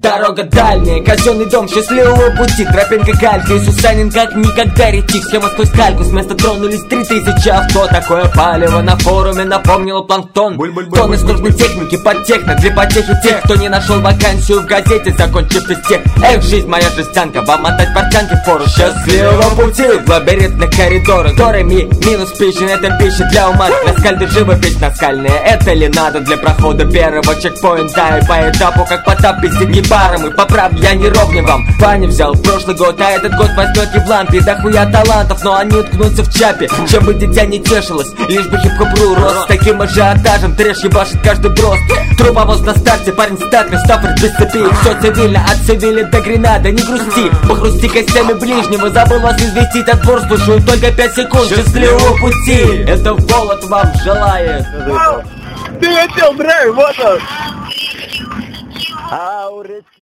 Дорога дальняя, казенный дом счастливого пути, тропинка галька, и Сусанин как никогда ретик. Схема сквозь кальку, с места тронулись 3000 авто. Такое палево на форуме напомнило планктон. Тонны службы техники под техно, для потехи тех, кто не нашел вакансию в газете, закончив физтех. Эх, жизнь моя жестянка, вам отдать портянки фору. Счастливого пути в лабиринтных коридорах. Дорами минус пища, это пища для ума. Наскальды живопись наскальная, это ли надо для прохода первого чекпоинта? И по этапу, как Потап без деньги баром. И поправь, я не ровня вам. Ваня взял прошлый год, а этот год возьмет и в лампе. Да хуя талантов, но они уткнутся в чапе. Чем бы дитя не тешилось, лишь бы хип-хоп-ру рос. С таким ажиотажем трэш ебашит каждый брос. Трубовоз на старте, парень статный, Стаффорд без цепи. Все цивильно, от Севили до Гренады, не грусти. Похрусти костями ближнего, забыл вас известить, отбор слушаю только 5 секунд. Счастливого пути, это Волод вам желает. Ты хотел драйв, вот он.